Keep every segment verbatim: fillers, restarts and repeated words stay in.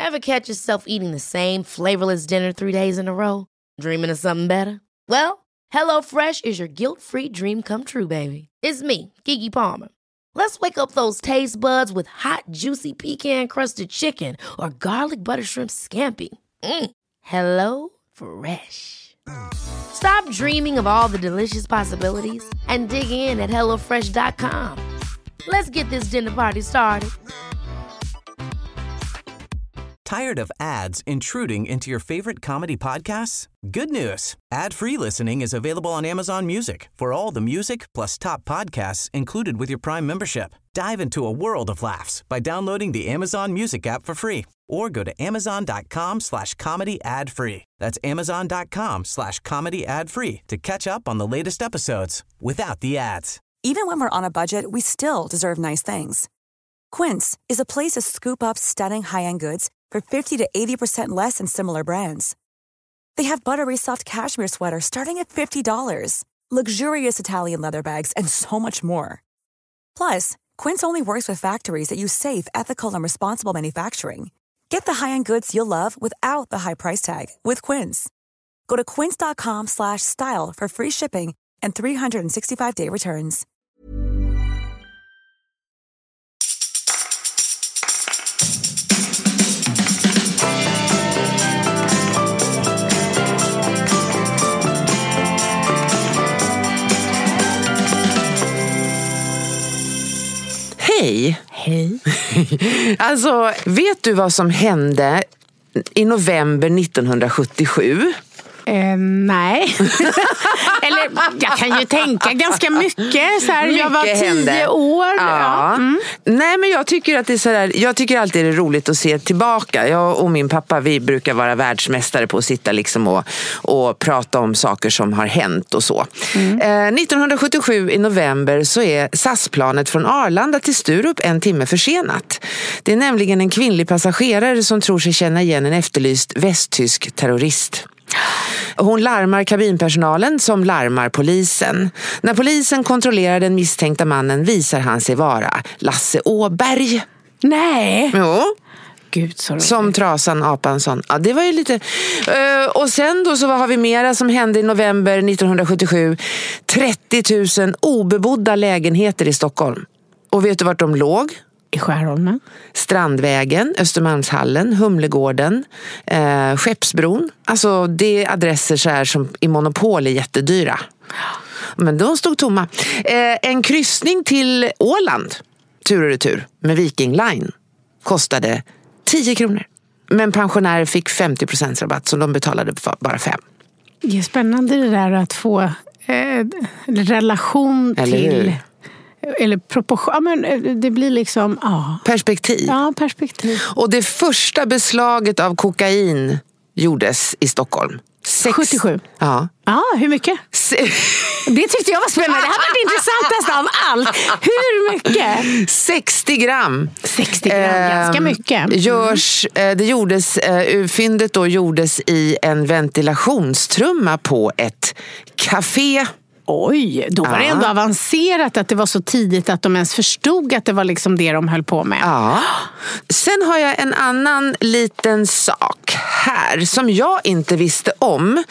Ever catch yourself eating the same flavorless dinner three days in a row? Dreaming of something better? Well, HelloFresh is your guilt-free dream come true, baby. It's me, Keke Palmer. Let's wake up those taste buds with hot, juicy pecan-crusted chicken or garlic butter shrimp scampi. Mm. Hello Fresh. Stop dreaming of all the delicious possibilities and dig in at hello fresh dot com. Let's get this dinner party started. Tired of ads intruding into your favorite comedy podcasts? Good news. Ad-free listening is available on Amazon Music for all the music plus top podcasts included with your Prime membership. Dive into a world of laughs by downloading the Amazon Music app for free or go to amazon.com slash comedy ad free. That's amazon.com slash comedy ad free to catch up on the latest episodes without the ads. Even when we're on a budget, we still deserve nice things. Quince is a place to scoop up stunning high-end goods for fifty to eighty percent less than similar brands. They have buttery soft cashmere sweaters starting at fifty dollars, luxurious Italian leather bags, and so much more. Plus, Quince only works with factories that use safe, ethical, and responsible manufacturing. Get the high-end goods you'll love without the high price tag with Quince. Go to quince.com slash style for free shipping and three sixty-five day returns. Hej. Hej. Alltså, vet du vad som hände i november nittonhundrasjuttiosju? Eh, nej. Eller jag kan ju tänka ganska mycket så här, mycket jag var tio hände. år. Ja. Ja. Mm. Nej, men jag tycker att det är så där, jag tycker alltid det är roligt att se tillbaka. Jag och min pappa, vi brukar vara världsmästare på att sitta liksom och, och prata om saker som har hänt och så. Mm. Eh, nittonhundrasjuttiosju i november så är S A S-planet från Arlanda till Sturup en timme försenat. Det är nämligen en kvinnlig passagerare som tror sig känna igen en efterlyst västtysk terrorist. Hon larmar kabinpersonalen som larmar polisen. När polisen kontrollerar den misstänkta mannen visar han sig vara Lasse Åberg. Nej. Jo. Gud, så som Trasan Apansson. Ja, det var ju lite... Uh, och sen då så vad har vi mera som hände i november nittonhundrasjuttiosju? trettio tusen obebodda lägenheter i Stockholm. Och vet du vart de låg? I Skärholmen. Strandvägen, Östermalmshallen, Humlegården, eh, Skeppsbron. Alltså det är adresser så här som i monopol är jättedyra. Men de stod tomma. Eh, en kryssning till Åland, tur och retur, med Viking Line kostade tio kronor. Men pensionärer fick femtio procent rabatt så de betalade bara fem. Det är spännande det där att få eh, relation Eller till... hur? Eller proportion, ja, men det blir liksom ja. Perspektiv. Ja, perspektiv. Och det första beslaget av kokain gjordes i Stockholm. Sex... sjuttiosju. Ja. Ja, hur mycket? Se... Det tyckte jag var spännande. Det här var det intressantaste av allt. Hur mycket? sextio gram. sextio gram, eh, ganska mycket. Mm. Görs, eh, det gjordes, eh, fyndet då gjordes i en ventilationstrumma på ett café. Oj, då var ja. det ändå avancerat att det var så tidigt att de ens förstod att det var liksom det de höll på med. Ja. Sen har jag en annan liten sak här som jag inte visste om.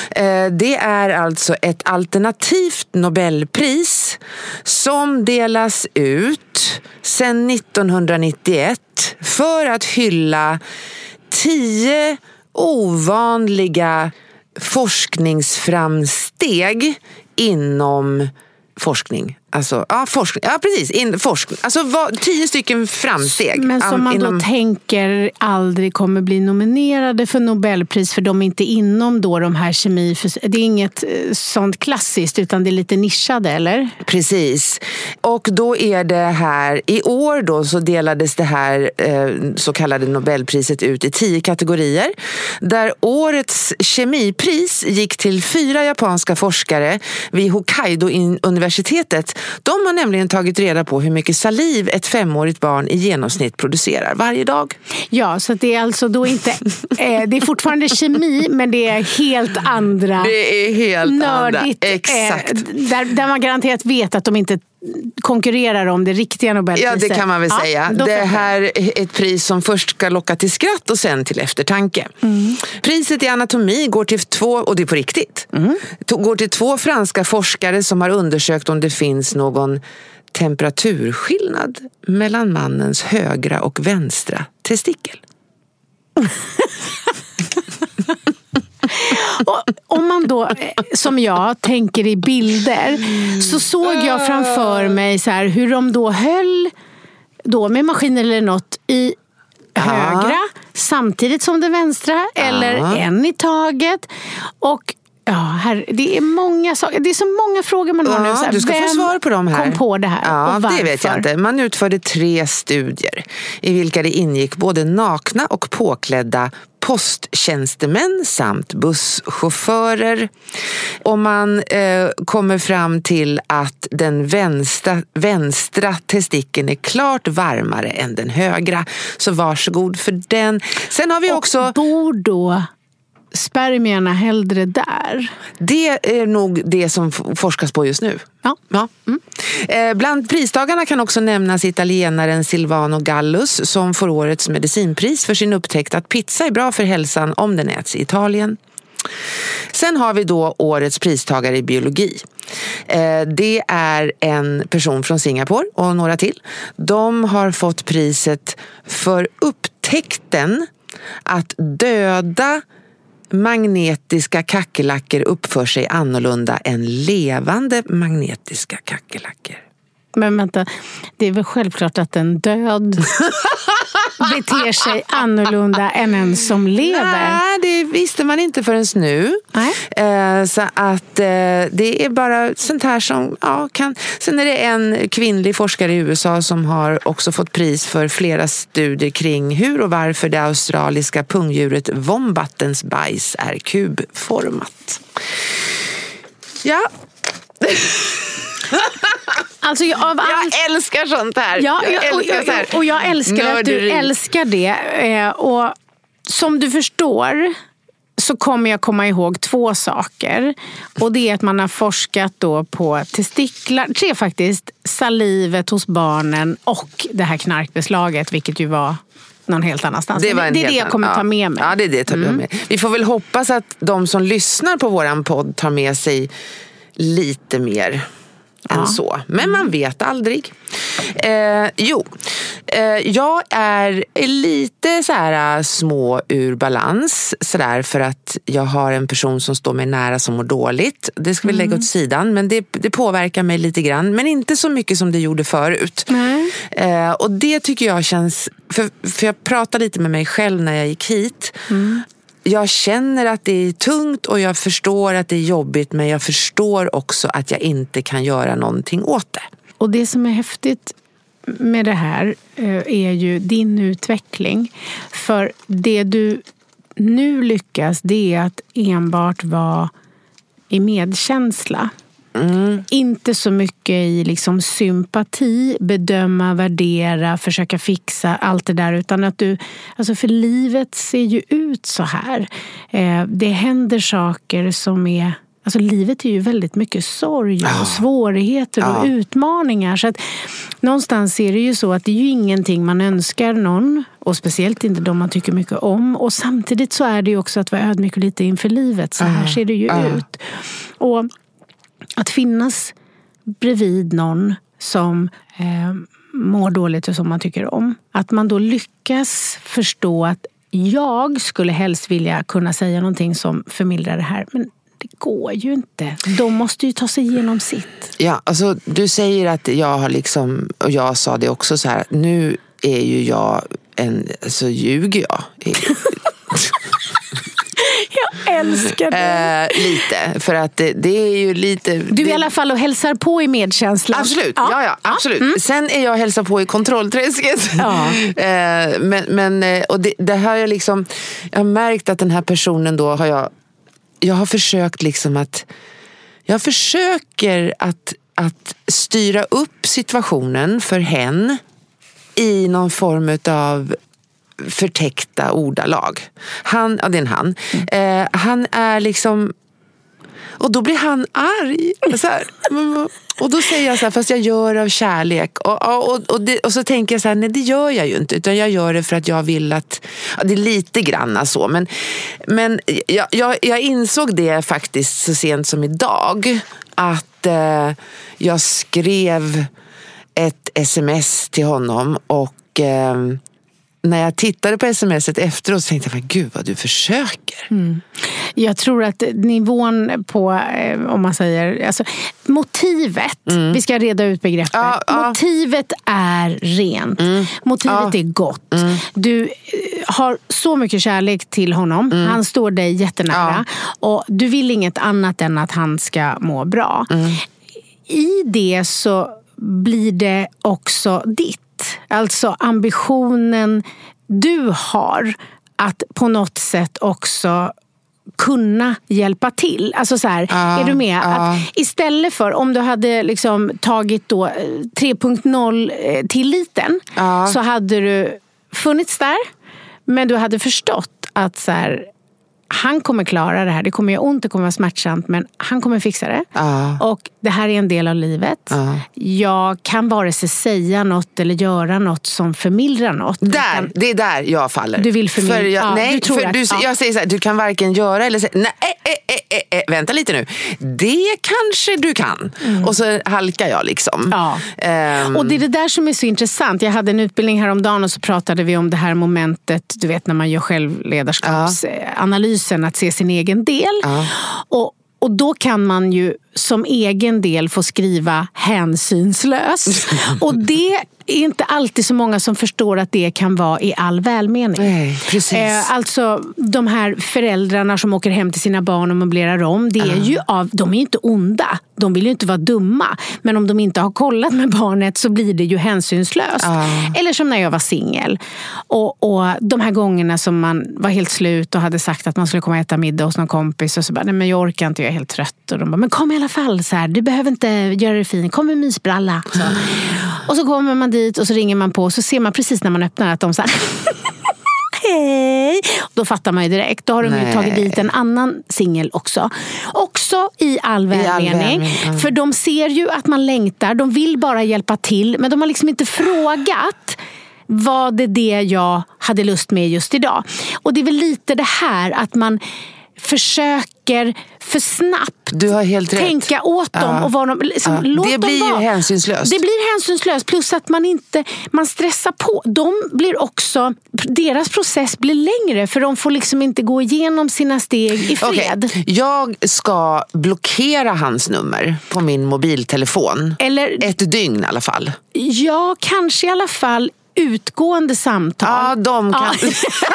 Det är alltså ett alternativt Nobelpris som delas ut sedan nittonhundranittioett för att hylla tio ovanliga forskningsframsteg inom forskning. Alltså, ja, forskning. Ja, precis. In, forskning. Alltså, vad, tio stycken framsteg. Men som man inom... då tänker aldrig kommer bli nominerade för Nobelpris för de är inte inom då de här kemi... Det är inget sånt klassiskt utan det är lite nischade, eller? Precis. Och då är det här... I år då så delades det här eh, så kallade Nobelpriset ut i tio kategorier. Där årets kemipris gick till fyra japanska forskare vid Hokkaido-universitetet. De har nämligen tagit reda på hur mycket saliv ett femårigt barn i genomsnitt producerar varje dag. Ja, så det är alltså då inte... Eh, det är fortfarande kemi, men det är helt andra... Det är helt nördigt, andra, exakt. Eh, där, där man garanterat vet att de inte konkurrerar om det riktiga Nobelpriset. Ja, det kan man väl ja, säga. Det här är ett pris som först ska locka till skratt och sen till eftertanke. Mm. Priset i anatomi går till två, och det är på riktigt, mm. går till två franska forskare som har undersökt om det finns någon temperaturskillnad mellan mannens högra och vänstra testikel. Och om man då, som jag, tänker i bilder, så såg jag framför mig så här, hur de då höll då med maskin eller något i högra ja. samtidigt som det vänstra, ja. eller en i taget. Och ja, här, det är många saker. Det är så många frågor man har ja, nu. Så här, du ska vem få svar på dem här. kom på det här? Ja, och varför? Det vet jag inte. Man utförde tre studier i vilka det ingick både nakna och påklädda posttjänstemän samt busschaufförer. Och man eh, kommer fram till att den vänstra, vänstra testikeln är klart varmare än den högra. Så varsågod för den. Sen har vi och också... bor då spermierna hellre där? Det är nog det som forskas på just nu. Ja. Ja. Mm. Eh, bland pristagarna kan också nämnas italienaren Silvano Gallus som får årets medicinpris för sin upptäckt att pizza är bra för hälsan om den äts i Italien. Sen har vi då årets pristagare i biologi. Eh, det är en person från Singapore och några till. De har fått priset för upptäckten att döda magnetiska kackerlackor uppför sig annorlunda än levande magnetiska kackerlackor. Men vänta, det är väl självklart att en död beter sig annorlunda än en som lever? Nej, det visste man inte förrän nu. Nej. Eh, så att eh, det är bara sånt här som ja, kan... Sen är det en kvinnlig forskare i U S A som har också fått pris för flera studier kring hur och varför det australiska pungdjuret wombatens bajs är kubformat. Ja... Alltså jag, av allt... jag älskar sånt här. Ja, jag och, älskar så här. och, och jag älskar Nörderi. Att du älskar det. Eh, och som du förstår så kommer jag komma ihåg två saker. Och det är att man har forskat då på testiklar, tre faktiskt, salivet hos barnen och det här knarkbeslaget, vilket ju var någon helt annanstans. Det, det, det är det jag kommer ja. ta med mig. Ja, det är det jag tar med mm. mig. Vi får väl hoppas att de som lyssnar på våran podd tar med sig lite mer än ja. så. Men man vet aldrig. Eh, jo, eh, jag är lite så här små ur balans sådär för att jag har en person som står mig nära som mår dåligt. Det ska vi lägga mm. åt sidan, men det, det påverkar mig lite grann. Men inte så mycket som det gjorde förut. Mm. Eh, och det tycker jag känns... För, för jag pratade lite med mig själv när jag gick hit. Mm. Jag känner att det är tungt och jag förstår att det är jobbigt, men jag förstår också att jag inte kan göra någonting åt det. Och det som är häftigt med det här är ju din utveckling. För det du nu lyckas, det är att enbart vara i medkänsla. Mm. Inte så mycket i liksom sympati, bedöma, värdera, försöka fixa allt det där, utan att du, alltså för livet ser ju ut så här. Eh, det händer saker som är, alltså livet är ju väldigt mycket sorg och oh. svårigheter och oh. utmaningar, så att någonstans är det ju så att det är ju ingenting man önskar någon, och speciellt inte de man tycker mycket om, och samtidigt så är det ju också att vara ödmjuk och lite inför livet, så här oh. ser det ju oh. ut. Och att finnas bredvid någon som eh, mår dåligt och som man tycker om. Att man då lyckas förstå att jag skulle helst vilja kunna säga någonting som förmildrar det här. Men det går ju inte. De måste ju ta sig igenom sitt. Ja, alltså du säger att jag har liksom, och jag sa det också så här, nu är ju jag en, så ljuger jag. Jag älskar det. Eh, lite, för att det, det är ju lite... Du är det... i alla fall och hälsar på i medkänslan. Absolut, ja, ja, ja absolut. Mm. Sen är jag hälsar på i kontrollträsket. Ja. eh, men, men, och det, det här är liksom... Jag har märkt att den här personen då har jag... Jag har försökt liksom att... Jag försöker att, att styra upp situationen för hen i någon form av förtäckta ordalag. Han, ja det är en han. Mm. Eh, han är liksom... Och då blir han arg. Så här, och då säger jag så här, fast jag gör det av kärlek. Och, och, och, det, och så tänker jag så här, nej det gör jag ju inte. Utan jag gör det för att jag vill att, ja, det är lite grann så. Men, men jag, jag, jag insåg det faktiskt så sent som idag. Att eh, jag skrev ett sms till honom och... Eh, när jag tittade på smset efteråt så tänkte jag, gud vad du försöker. Mm. Jag tror att nivån på, om man säger, alltså, motivet, mm. vi ska reda ut begreppet. Ja, ja. Motivet är rent. Mm. Motivet ja. är gott. Mm. Du har så mycket kärlek till honom. Mm. Han står dig jättenära. Ja. Och du vill inget annat än att han ska må bra. Mm. I det så blir det också ditt. Alltså ambitionen du har att på något sätt också kunna hjälpa till. Alltså så här, uh, är du med? Uh. Att istället för, om du hade liksom tagit då tre punkt noll tilliten uh. så hade du funnits där, men du hade förstått att så här, han kommer klara det här. Det kommer göra ont, det kommer vara smärtsamt, men han kommer fixa det. Uh. Och det här är en del av livet. Uh. Jag kan vare sig säga något eller göra något som förmildrar något. Där, kan... det är där jag faller. Du vill förmildra. För jag, ja, nej, du tror för att, du, ja. jag säger så här, du kan varken göra eller säga, nej, äh, äh, äh, äh, vänta lite nu. Det kanske du kan. Mm. Och så halkar jag liksom. Ja. Um... Och det är det där som är så intressant. Jag hade en utbildning häromdagen och så pratade vi om det här momentet, du vet när man gör självledarskapsanalys. Uh. Att se sin egen del. Uh. Och, och då kan man ju som egen del få skriva hänsynslös. Och det är inte alltid så många som förstår att det kan vara i all välmening. Nej, precis. Eh, alltså de här föräldrarna som åker hem till sina barn och möblerar om, det är uh. ju av, de är ju inte onda. De vill ju inte vara dumma. Men om de inte har kollat med barnet så blir det ju hänsynslöst. Uh. Eller som när jag var singel. Och, och de här gångerna som man var helt slut och hade sagt att man skulle komma och äta middag hos någon kompis och så bara, nej men jag orkar inte, jag är helt trött. Och de bara, men kom i alla fall så här, du behöver inte göra det fint, kom med mysbralla. Så. Och så kommer man dit och så ringer man på och så ser man precis när man öppnar att de så här hej. Då fattar man ju direkt. Då har de ju tagit dit en annan singel också. Också i all välmening. Mm. För de ser ju att man längtar. De vill bara hjälpa till. Men de har liksom inte frågat vad det är det jag hade lust med just idag. Och det är väl lite det här att man försöker för snabbt du har helt rätt. tänka åt dem ja. och vad de, liksom, ja. låt det blir dem vara. ju hänsynslöst. Det blir hänsynslöst plus att man inte man stressar på. De blir också, deras process blir längre för de får liksom inte gå igenom sina steg i fred. Okay. Jag ska blockera hans nummer på min mobiltelefon. Eller ett dygn i alla fall. Ja, kanske i alla fall utgående samtal. Ja, de kan... Ja.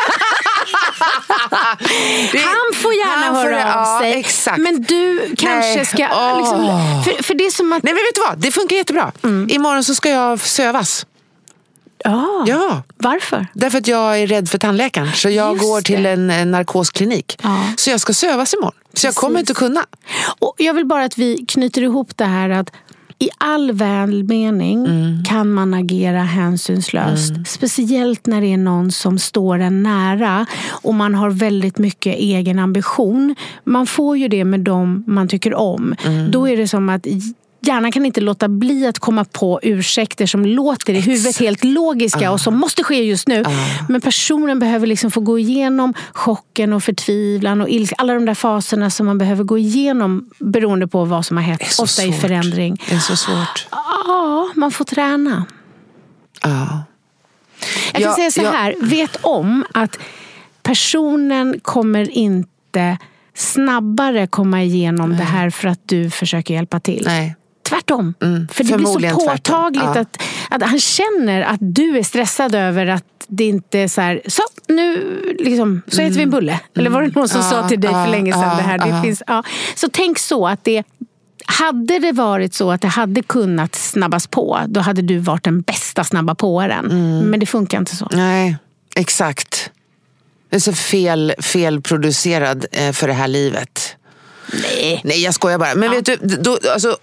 Det, han får gärna han höra får, av ja, sig. Exakt. Men du kanske Nej. ska... Oh. Liksom, för, för det är som att... Nej, men vet du vad? Det funkar jättebra. Mm. Imorgon så ska jag sövas. Ja. ja. Varför? Därför att jag är rädd för tandläkaren. Så jag Just går till en, en narkosklinik. Ja. Så jag ska sövas imorgon. Så Precis. jag kommer inte kunna. Och jag vill bara att vi knyter ihop det här att i all välmening mm. kan man agera hänsynslöst. Mm. Speciellt när det är någon som står en nära och man har väldigt mycket egen ambition. Man får ju det med dem man tycker om. Mm. Då är det som att hjärnan kan inte låta bli att komma på ursäkter som låter i huvudet helt logiska uh. och som måste ske just nu. Uh. Men personen behöver liksom få gå igenom chocken och förtvivlan och ilska. Alla de där faserna som man behöver gå igenom beroende på vad som har hänt. Ofta svårt. I förändring. Det är så svårt. Ja, man får träna. Uh. Jag kan ja, säga så här. Ja. Vet om att personen kommer inte snabbare komma igenom Nej. det här för att du försöker hjälpa till. Nej. Tvärtom. Mm, för det blir så påtagligt ja. att, att han känner att du är stressad över att det inte är så här, så nu liksom, så äter vi en bulle. Mm. Eller var det någon som ja, sa till dig ja, för länge sedan ja, det här? Det ja. finns, ja. Så tänk så att det, hade det varit så att det hade kunnat snabbas på, då hade du varit den bästa snabba påaren. Mm. Men det funkar inte så. Nej, exakt. Det är så fel, felproducerad för det här livet. Nej. Nej, jag skojar bara. Men ja. vet du, då, alltså,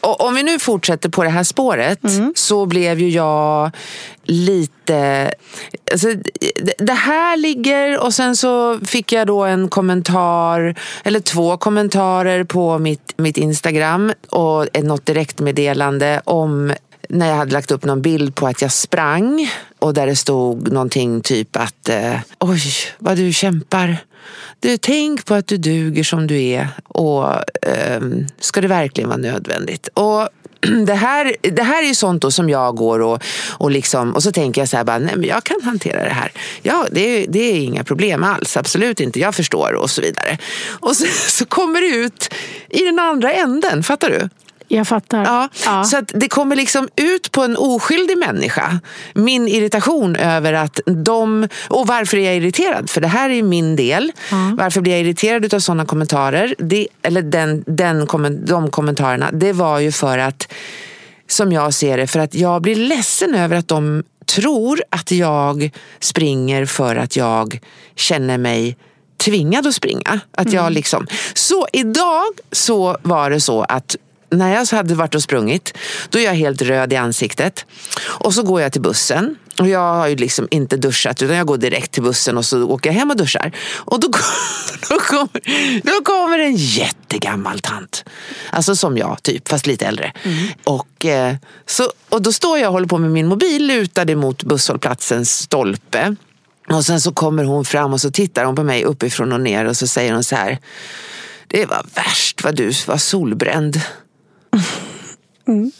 och om vi nu fortsätter på det här spåret mm. så blev ju jag lite... Alltså, det här ligger och sen så fick jag då en kommentar eller två kommentarer på mitt, mitt Instagram och ett, något direktmeddelande om när jag hade lagt upp någon bild på att jag sprang och där det stod någonting typ att eh, oj, vad du kämpar. Du, tänk på att du duger som du är och eh, ska det verkligen vara nödvändigt? Och det här, det här är ju sånt då som jag går och, och liksom, och så tänker jag så här bara, nej men jag kan hantera det här. Ja, det är, det är inga problem alls, absolut inte, jag förstår och så vidare. Och så, så kommer det ut i den andra änden, fattar du? Jag fattar. Ja, ja. Så att det kommer liksom ut på en oskyldig människa. Min irritation över att de... Och varför är jag irriterad? För det här är ju min del. Ja. Varför blir jag irriterad av sådana kommentarer? Det, eller den, den, de kommentarerna. Det var ju för att, som jag ser det, för att jag blir ledsen över att de tror att jag springer för att jag känner mig tvingad att springa. Att mm. jag liksom... Så idag så var det så att när jag hade varit och sprungit, då är jag helt röd i ansiktet. Och så går jag till bussen. Och jag har ju liksom inte duschat, utan jag går direkt till bussen och så åker jag hem och duschar. Och då, då, kommer, då kommer en jättegammal tant. Alltså som jag, typ, fast lite äldre. Mm. Och, eh, så, och då står jag och håller på med min mobil lutad mot busshållplatsens stolpe. Och sen så kommer hon fram och så tittar hon på mig uppifrån och ner och så säger hon så här: det var värst vad du var solbränd. Mm.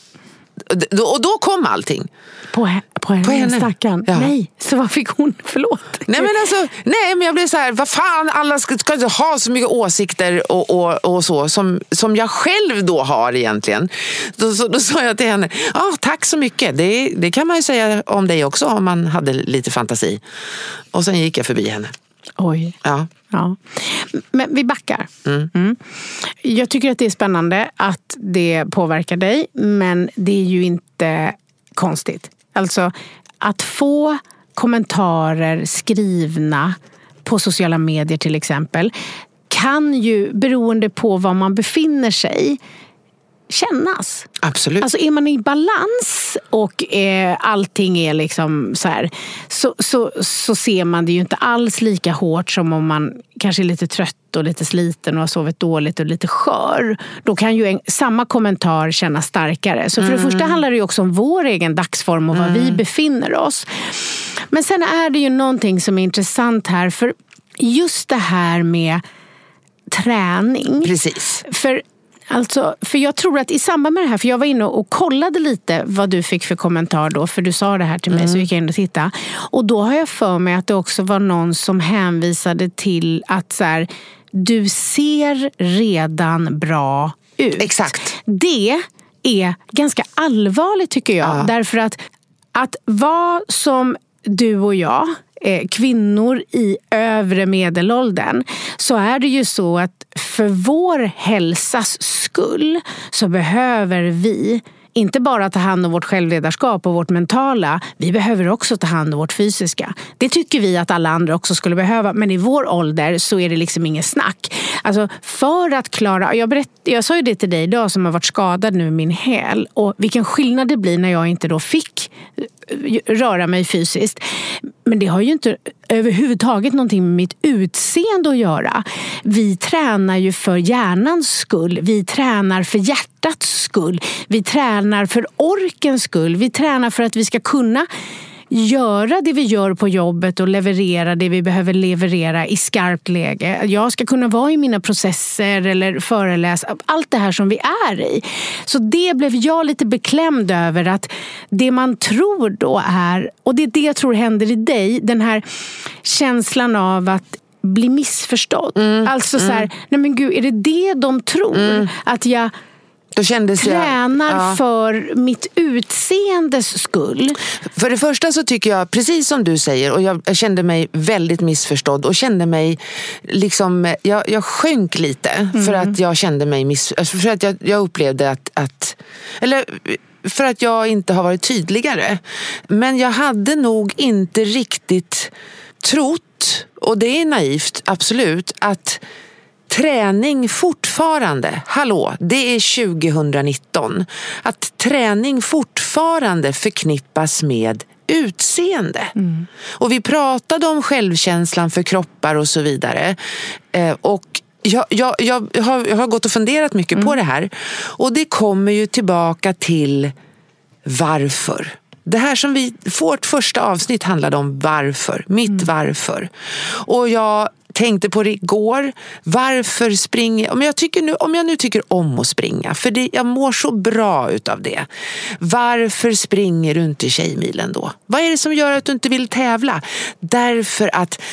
Och då kom allting. På, på henne, på henne. Stackarn. Ja. Nej, så vad fick hon? Förlåt. Nej men alltså, nej men jag blev så här, vad fan, alla ska, ska inte ha så mycket åsikter och, och, och så som, som jag själv då har egentligen. Då, så, då sa jag till henne, ja ah, tack så mycket. Det, det kan man ju säga om dig också om man hade lite fantasi. Och sen gick jag förbi henne. Oj. Ja. Ja. Men vi backar. Mm. Mm. Jag tycker att det är spännande att det påverkar dig, men det är ju inte konstigt. Alltså att få kommentarer skrivna på sociala medier till exempel kan ju, beroende på var man befinner sig, kännas. Absolut. Alltså är man i balans och eh, allting är liksom så här, så, så, så ser man det ju inte alls lika hårt som om man kanske är lite trött och lite sliten och har sovit dåligt och lite skör. Då kan ju en, samma kommentar kännas starkare. Så för mm. det första handlar det ju också om vår egen dagsform och var mm. vi befinner oss. Men sen är det ju någonting som är intressant här, för just det här med träning. Precis. För Alltså, för jag tror att i samband med det här, för jag var inne och kollade lite vad du fick för kommentar då, för du sa det här till mig, mm. så gick jag in och tittade. Och då har jag för mig att det också var någon som hänvisade till att så här, du ser redan bra ut. Exakt. Det är ganska allvarligt tycker jag, ja. Därför att att vara som du och jag, eh, kvinnor i övre medelåldern, så är det ju så att för vår hälsas skull så behöver vi inte bara ta hand om vårt självledarskap och vårt mentala, vi behöver också ta hand om vårt fysiska. Det tycker vi att alla andra också skulle behöva, men i vår ålder så är det liksom ingen snack. Alltså för att klara, jag, berätt, jag sa ju det till dig idag som har varit skadad nu i min häl, och vilken skillnad det blir när jag inte då fick röra mig fysiskt. Men det har ju inte överhuvudtaget någonting med mitt utseende att göra. Vi tränar ju för hjärnans skull. Vi tränar för hjärtats skull. Vi tränar för orkens skull. Vi tränar för att vi ska kunna göra det vi gör på jobbet och leverera det vi behöver leverera i skarpt läge. Jag ska kunna vara i mina processer eller föreläsa. Allt det här som vi är i. Så det blev jag lite beklämd över, att det man tror då är, och det är det jag tror händer i dig, den här känslan av att bli missförstådd. Mm, alltså så här, mm. nej men gud, är det det de tror? Mm. Att jag Då kändes tränar jag, ja. för mitt utseendes skull. För det första så tycker jag, precis som du säger, och jag, jag kände mig väldigt missförstådd och kände mig liksom, jag, jag sjönk lite mm. för att jag kände mig miss, för att jag, jag upplevde att, att eller för att jag inte har varit tydligare. Men jag hade nog inte riktigt trott, och det är naivt, absolut, att träning fortfarande, hallå, det är tjugonitton, att träning fortfarande förknippas med utseende. Mm. Och vi pratade om självkänslan för kroppar och så vidare. Eh, och jag, jag, jag, har, jag har gått och funderat mycket mm. på det här. Och det kommer ju tillbaka till varför. Det här som vi, vårt första avsnitt handlade om varför, mitt mm. varför. Och jag tänkte på det igår, varför springer, om jag, tycker nu, om jag nu tycker om att springa, för det, jag mår så bra utav det. Varför springer du inte Tjejmilen då? Vad är det som gör att du inte vill tävla? Därför att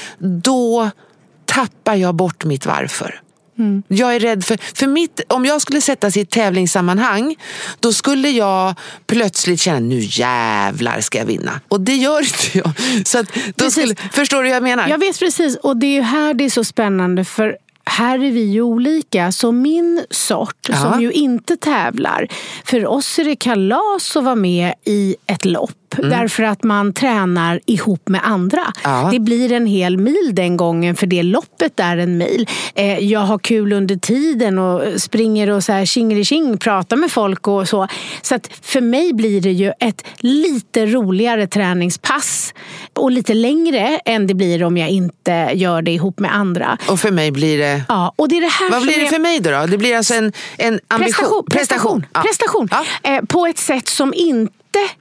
då tappar jag bort mitt varför. Mm. Jag är rädd för, för mitt, om jag skulle sättas i ett tävlingssammanhang, då skulle jag plötsligt känna, nu jävlar ska jag vinna. Och det gör inte jag. Så att då skulle, förstår du vad jag menar? Jag vet precis, och det är ju här det är så spännande, för här är vi ju olika. Så min sort, ja. som ju inte tävlar, för oss är det kalas att vara med i ett lopp. Mm. Därför att man tränar ihop med andra. Ja. Det blir en hel mil den gången, för det loppet är en mil. Eh, jag har kul under tiden och springer och så här tjingeri-tjing, pratar med folk och så. Så att för mig blir det ju ett lite roligare träningspass. Och lite längre än det blir om jag inte gör det ihop med andra. Och för mig blir det... Ja, och det är det här. Vad blir det är... för mig då, då? Det blir alltså en, en ambition. Prestation. Prestation. Ja. Prestation. Ja. Eh, på ett sätt som inte...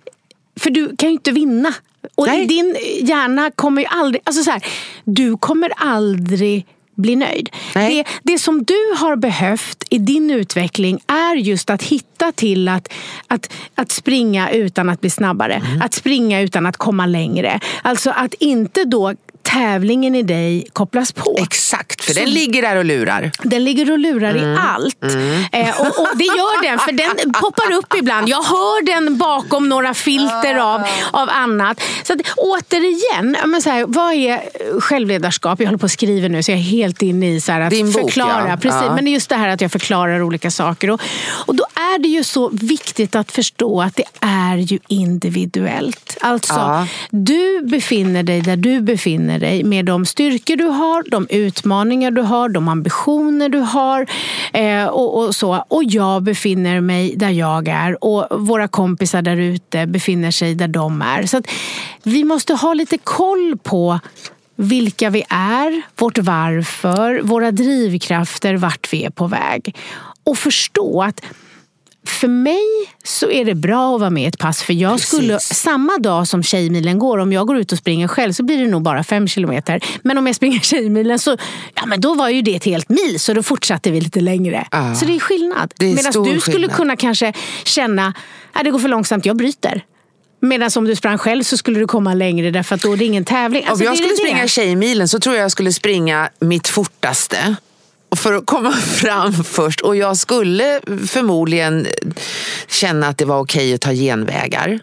För du kan ju inte vinna. Och Nej. din hjärna kommer ju aldrig... Alltså så här, du kommer aldrig bli nöjd. Det, det som du har behövt i din utveckling är just att hitta till att, att, att springa utan att bli snabbare. Mm. Att springa utan att komma längre. Alltså att inte då tävlingen i dig kopplas på. Exakt, för så den ligger där och lurar. Den ligger och lurar mm. i allt. Mm. Eh, och, och det gör den, för den poppar upp ibland. Jag hör den bakom några filter av, av annat. Så att, återigen, men så här, vad är självledarskap? Jag håller på att skriva nu, så jag är helt inne i så här att Din bok, förklara. Ja. Precis, ja. men det är just det här att jag förklarar olika saker. Och, och då är det ju så viktigt att förstå att det är ju individuellt. Alltså, ja. du befinner dig där du befinner dig med de styrkor du har, de utmaningar du har, de ambitioner du har eh, och, och så. Och jag befinner mig där jag är, och våra kompisar där ute befinner sig där de är. Så att vi måste ha lite koll på vilka vi är, vårt varför, våra drivkrafter, vart vi är på väg. Och förstå att för mig så är det bra att vara med i ett pass, för jag Precis. skulle samma dag som Tjejmilen går, om jag går ut och springer själv så blir det nog bara fem kilometer, men om jag springer Tjejmilen så, ja men då var ju det ett helt mil, så då fortsatte vi lite längre. Ah, så det är skillnad. Medan du skulle skillnad. kunna kanske känna, att det går för långsamt, jag bryter. Medan om du sprang själv så skulle du komma längre, därför att då är det ingen tävling. Alltså, om jag skulle det springa det. Tjejmilen så tror jag jag skulle springa mitt fortaste. Och för att komma fram först. Och jag skulle förmodligen känna att det var okej att ta genvägar.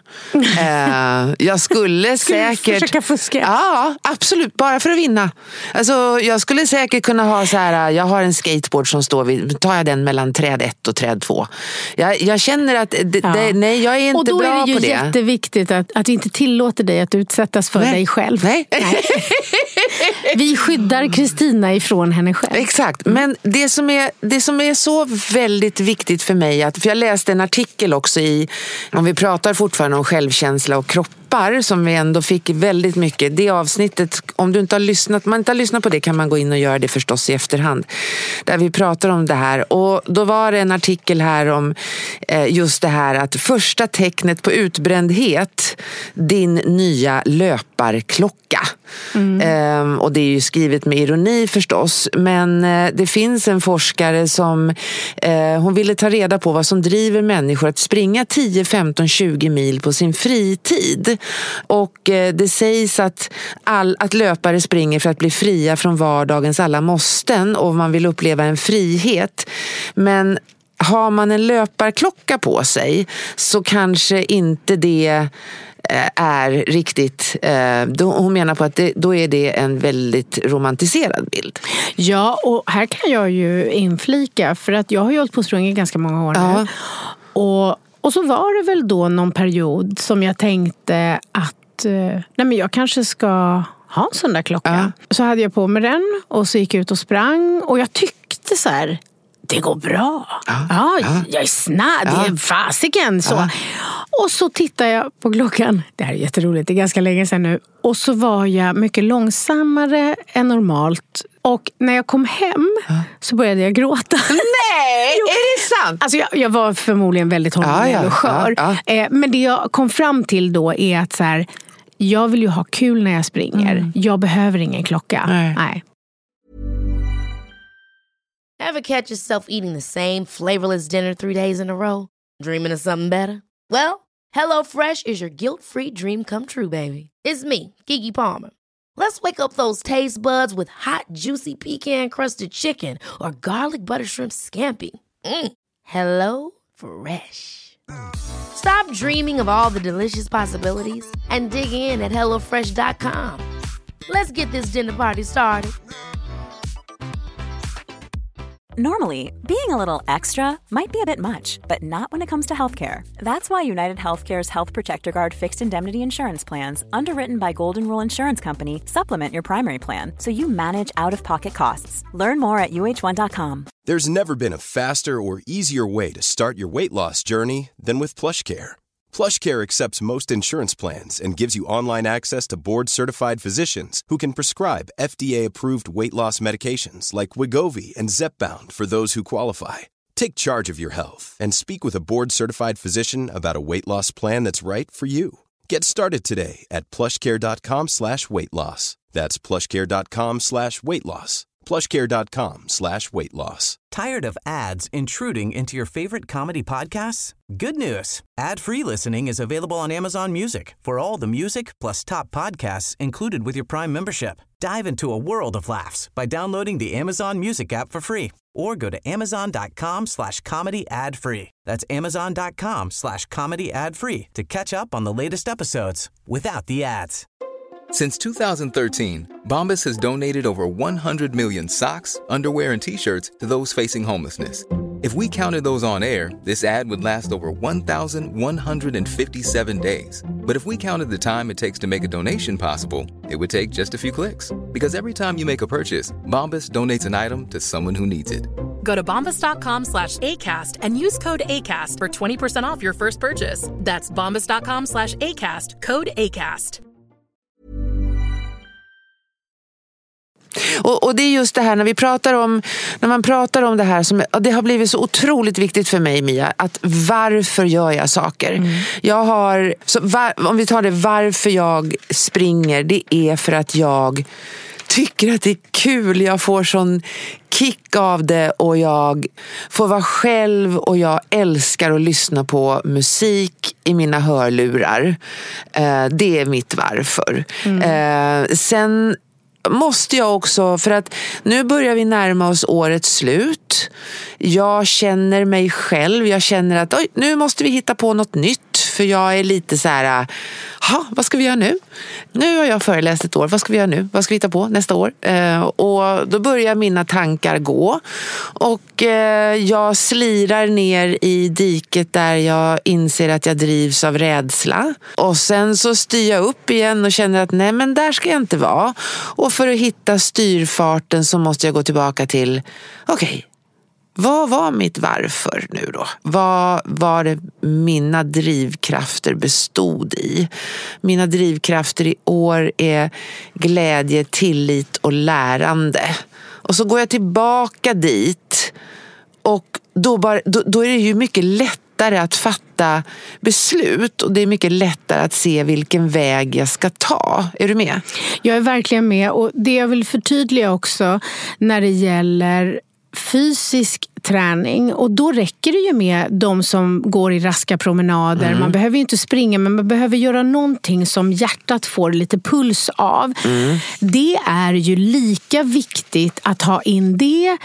eh, jag skulle, skulle säkert... försöka fuska? Ja, absolut. Bara för att vinna. Alltså, jag skulle säkert kunna ha så här... Jag har en skateboard som står vid... Tar jag den mellan träd ett och träd två. Jag, jag känner att... Det, ja. det, nej, jag är inte bra på det. Och då är det ju jätteviktigt att, att vi inte tillåter dig att utsättas för nej. dig själv. Nej. nej. Vi skyddar Kristina ifrån henne själv. Exakt. Men det som är, det som är så väldigt viktigt för mig, att, för jag läste en artikel också i, om vi pratar fortfarande om självkänsla och kroppar, som vi ändå fick väldigt mycket, det avsnittet, om du inte har lyssnat, man inte har lyssnat på det, kan man gå in och göra det förstås i efterhand, där vi pratar om det här. Och då var det en artikel här om eh, just det här att första tecknet på utbrändhet, din nya löparklocka. Mm. Eh, och det är ju skrivet med ironi förstås, men eh, det finns en forskare som eh, hon ville ta reda på vad som driver människor att springa tio, femton, tjugo mil på sin fritid. Och eh, det sägs att, all, att löpare springer för att bli fria från vardagens alla måsten, och man vill uppleva en frihet. Men har man en löparklocka på sig så kanske inte det är riktigt, då, hon menar på att det, då är det en väldigt romantiserad bild. Ja, och här kan jag ju inflika, för att jag har ju hållit på att springa ganska många år nu. Ja. Och, och så var det väl då någon period som jag tänkte att nej men jag kanske ska ha en sån där klocka. Ja. Så hade jag på mig den och så gick jag ut och sprang, och jag tyckte lite så här, det går bra. Ja, ja, ja. Jag är snabb, ja. Det är fasiken. Så. Ja. Och så tittar jag på klockan. Det här är jätteroligt, det är ganska länge sedan nu. Och så var jag mycket långsammare än normalt. Och när jag kom hem ja. så började jag gråta. Nej, är det sant? Alltså jag, jag var förmodligen väldigt hormonell ja, ja, och skör. Ja, ja. Eh, men det jag kom fram till då är att så här, jag vill ju ha kul när jag springer. Mm. Jag behöver ingen klocka. Nej. Nej. Ever catch yourself eating the same flavorless dinner three days in a row? Dreaming of something better? Well, HelloFresh is your guilt-free dream come true, baby. It's me, Keke Palmer. Let's wake up those taste buds with hot, juicy pecan-crusted chicken or garlic butter shrimp scampi. Mm. Hello Fresh. Stop dreaming of all the delicious possibilities and dig in at hello fresh dot com. Let's get this dinner party started. Normally, being a little extra might be a bit much, but not when it comes to healthcare. That's why United Healthcare's Health Protector Guard fixed indemnity insurance plans, underwritten by Golden Rule Insurance Company, supplement your primary plan so you manage out-of-pocket costs. Learn more at U H one dot com. There's never been a faster or easier way to start your weight loss journey than with PlushCare. PlushCare accepts most insurance plans and gives you online access to board-certified physicians who can prescribe F D A-approved weight loss medications like Wegovy and Zepbound for those who qualify. Take charge of your health and speak with a board-certified physician about a weight loss plan that's right for you. Get started today at plushcare.com slash weight loss. That's plushcare.com slash weight loss. plushcare.com slash weight loss. Tired of ads intruding into your favorite comedy podcasts? Good news. Ad-free listening is available on Amazon Music for all the music plus top podcasts included with your Prime membership. Dive into a world of laughs by downloading the Amazon Music app for free or go to amazon.com slash comedy ad free. That's amazon.com slash comedy ad free to catch up on the latest episodes without the ads. Since two thousand thirteen, Bombas has donated over one hundred million socks, underwear, and T-shirts to those facing homelessness. If we counted those on air, this ad would last over one thousand one hundred fifty-seven days. But if we counted the time it takes to make a donation possible, it would take just a few clicks. Because every time you make a purchase, Bombas donates an item to someone who needs it. Go to bombas.com slash ACAST and use code ACAST for twenty percent off your first purchase. That's bombas.com slash ACAST, code ACAST. Och, och det är just det här när vi pratar om när man pratar om det här som det har blivit så otroligt viktigt för mig, Mia, att varför gör jag saker? Mm. Jag har så var, om vi tar det varför jag springer, det är för att jag tycker att det är kul. Jag får sån kick av det och jag får vara själv och jag älskar att lyssna på musik i mina hörlurar. Eh, det är mitt varför. Mm. Eh, sen måste jag också, för att nu börjar vi närma oss årets slut. Jag känner mig själv, jag känner att oj, nu måste vi hitta på något nytt. För jag är lite så här, ha, vad ska vi göra nu? Nu har jag föreläst ett år, vad ska vi göra nu? Vad ska vi hitta på nästa år? Eh, och då börjar mina tankar gå. Och eh, jag slirar ner i diket där jag inser att jag drivs av rädsla. Och sen så styr jag upp igen och känner att nej, men där ska jag inte vara. Och för att hitta styrfarten så måste jag gå tillbaka till, okej, okay, vad var mitt varför nu då? Vad var det mina drivkrafter bestod i? Mina drivkrafter i år är glädje, tillit och lärande. Och så går jag tillbaka dit och då, bara, då, då är det ju mycket lättare att fatta beslut och det är mycket lättare att se vilken väg jag ska ta. Är du med? Jag är verkligen med, och det jag vill förtydliga också när det gäller fysisk träning, och då räcker det ju med de som går i raska promenader. Mm. Man behöver ju inte springa, men man behöver göra någonting som hjärtat får lite puls av. Mm. Det är ju lika viktigt att ha in det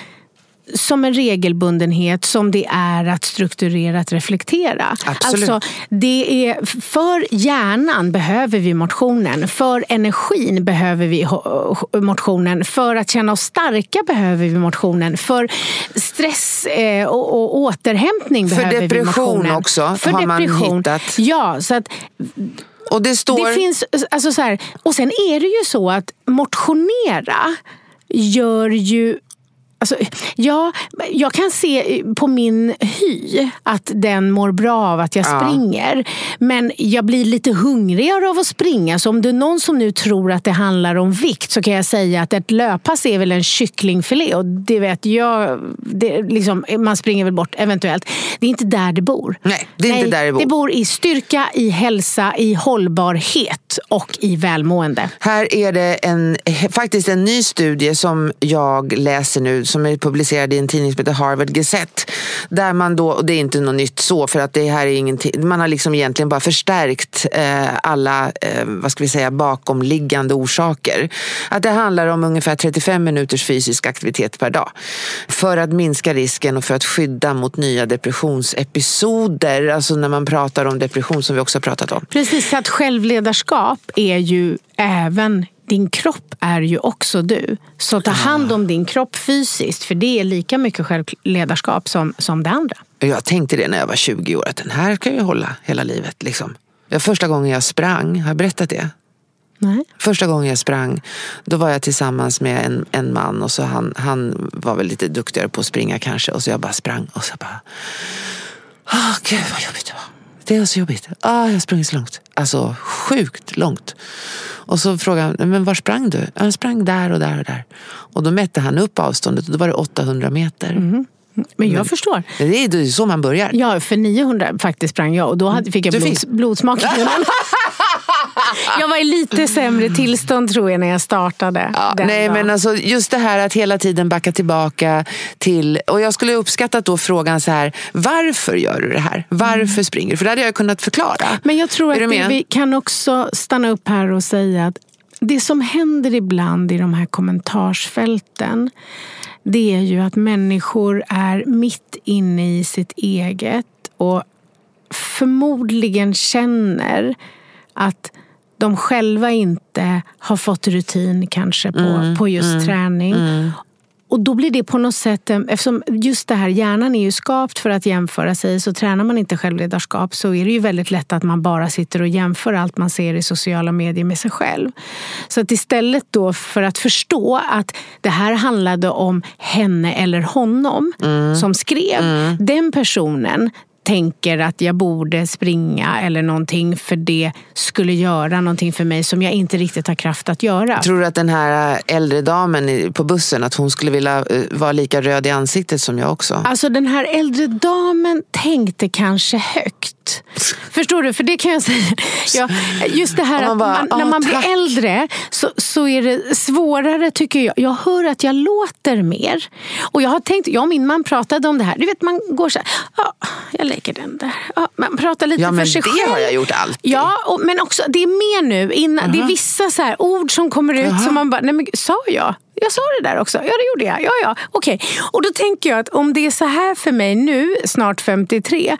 som en regelbundenhet som det är att strukturerat reflektera. Absolut. Alltså, det är, för hjärnan behöver vi motionen, för energin behöver vi motionen, för att känna oss starka behöver vi motionen, för stress eh, och, och återhämtning för behöver vi motionen. För depression också för har depression. Man hittat. Ja, så att och det står... det finns, alltså så här, och sen är det ju så att motionera gör ju Alltså, ja, jag kan se på min hy att den mår bra av att jag Ja. springer. Men jag blir lite hungrigare av att springa. Så om det är någon som nu tror att det handlar om vikt, så kan jag säga att ett löppass är väl en kycklingfilé. Och det vet jag, det, liksom, man springer väl bort eventuellt. Det är inte där det bor. Nej, det är Nej, inte där det bor. Det bor i styrka, i hälsa, i hållbarhet och i välmående. Här är det en, faktiskt en ny studie som jag läser nu, som är publicerad i en tidning som heter Harvard Gazette, där man då, och det är inte något nytt så, för att det här är ingenting, man har liksom egentligen bara förstärkt eh, alla, eh, vad ska vi säga, bakomliggande orsaker. Att det handlar om ungefär trettiofem minuters fysisk aktivitet per dag för att minska risken och för att skydda mot nya depressionsepisoder, alltså när man pratar om depression, som vi också har pratat om. Precis, att självledarskap är ju även, din kropp är ju också du. Så ta hand om din kropp fysiskt, för det är lika mycket självledarskap som, som det andra. Jag tänkte det när jag var tjugo år, att den här kan jag hålla hela livet. Liksom. Jag, första gången jag sprang, har jag berättat det? Nej. Första gången jag sprang, då var jag tillsammans med en, en man, och så han, han var väl lite duktigare på att springa kanske, och så jag bara sprang och så bara, åh gud vad jobbigt det var. Det är så jobbigt. Ah, jag sprang så långt. Alltså sjukt långt. Och så frågade han, men var sprang du? Jag sprang där och där och där. Och då mätte han upp avståndet, och då var det åttahundra meter. Mm. Men jag men, förstår. Det är, det är så man börjar. Ja, för niohundra faktiskt sprang jag, och då hade, fick jag Du blods, fick... blodsmak i munnen. Jag var i lite sämre tillstånd tror jag när jag startade. Ja, den nej, dagen. men alltså just det här att hela tiden backa tillbaka till, och jag skulle uppskatta då frågan så här, varför gör du det här? Varför mm. springer du? För det hade jag kunnat förklara. Men jag tror är att det, vi kan också stanna upp här och säga att det som händer ibland i de här kommentarsfälten, det är ju att människor är mitt inne i sitt eget och förmodligen känner att de själva inte har fått rutin kanske på, mm, på just mm, träning. Mm. Och då blir det på något sätt, eftersom just det här, hjärnan är ju skapt för att jämföra sig, så tränar man inte självledarskap så är det ju väldigt lätt att man bara sitter och jämför allt man ser i sociala medier med sig själv. Så att istället då för att förstå att det här handlade om henne eller honom mm. som skrev, mm. den personen tänker att jag borde springa eller någonting, för det skulle göra någonting för mig som jag inte riktigt har kraft att göra. Tror du att den här äldre damen på bussen, att hon skulle vilja vara lika röd i ansiktet som jag också? Alltså den här äldre damen tänkte kanske högt. Förstår du? För det kan jag säga. Ja, just det här man att bara, man, när man blir äldre så, så är det svårare tycker jag. Jag hör att jag låter mer. Och jag har tänkt, jag och min man pratade om det här. Du vet, man går så här, ja, jag lägger den där. Ja, man pratar lite ja, för sig själv. Ja, men det har jag gjort alltid. Ja, och, men också, det är mer nu. Innan, uh-huh. Det är vissa så här ord som kommer ut uh-huh. som man bara, nej men sa jag? Jag sa det där också. Ja, det gjorde jag. Ja, ja. Okej. Okay. Och då tänker jag att om det är så här för mig nu, snart femtiotre,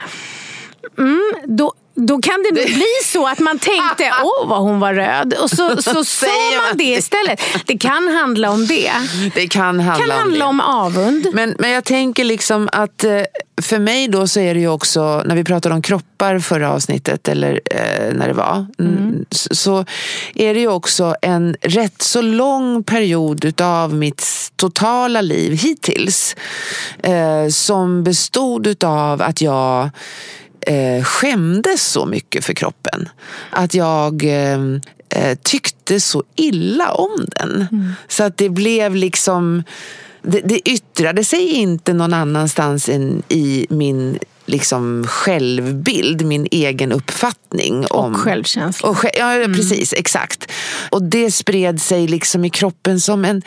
mm, då Då kan det bli så att man tänkte, åh vad hon var röd. Och så, så sa man det istället. Det kan handla om det. Det kan handla, kan handla om, om avund. Men, men jag tänker liksom att för mig då så är det ju också, när vi pratade om kroppar förra avsnittet, eller eh, när det var, mm. så, så är det ju också en rätt så lång period utav mitt totala liv hittills eh, som bestod utav att jag Eh, skämdes så mycket för kroppen. Att jag eh, tyckte så illa om den. Mm. Så att det blev liksom, det, det yttrade sig inte någon annanstans än i min liksom självbild, min egen uppfattning om, och självkänsla. Och, ja, mm. precis, exakt. Och det spred sig liksom i kroppen som en,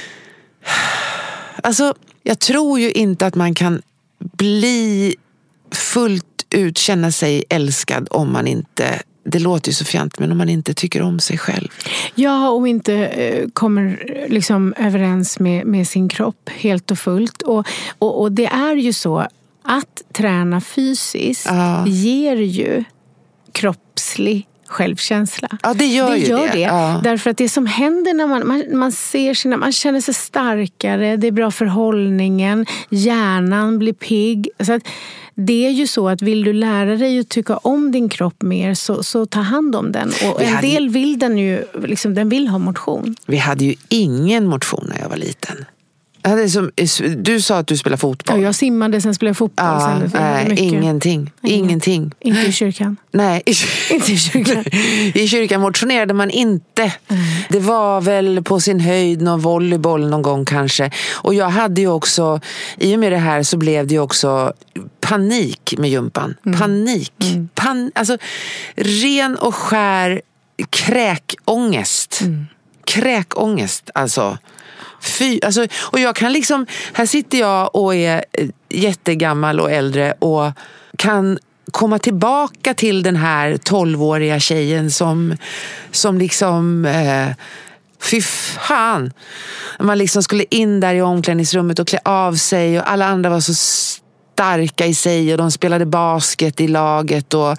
alltså jag tror ju inte att man kan bli fullt ut känna sig älskad om man inte, det låter ju så fjant, men om man inte tycker om sig själv. Ja, och inte eh, kommer liksom överens med, med sin kropp helt och fullt. Och, och, och det är ju så att träna fysiskt ja. ger ju kroppslig självkänsla. Ja, det gör det ju gör det. det. Ja. Därför att det som händer när man, man, man ser sina, man känner sig starkare, det är bra för hållningen, hjärnan blir pigg. Så att det är ju så att vill du lära dig att tycka om din kropp mer, så, så ta hand om den. Och en del vill den ju, liksom, den vill ha motion. Vi hade ju ingen motion när jag var liten. Ja, det är som, du sa att du spelar fotboll. Ja, jag simmade, sen spelade jag fotboll. Ja, sen nej, ingenting. Ingen. Ingenting. Inte i kyrkan. Nej, i, inte i kyrkan. I kyrkan motionerade man inte. Mm. Det var väl på sin höjd någon volleyboll någon gång kanske. Och jag hade ju också, i och med det här så blev det ju också panik med gympan. Mm. Panik. Mm. Pan, alltså ren och skär kräkångest. Mm. Kräkångest, alltså. Fy, alltså, och jag kan liksom, här sitter jag och är jättegammal och äldre och kan komma tillbaka till den här tolvåriga tjejen som, som liksom, eh, fy fan, man liksom skulle in där i omklädningsrummet och klä av sig och alla andra var så starka i sig och de spelade basket i laget och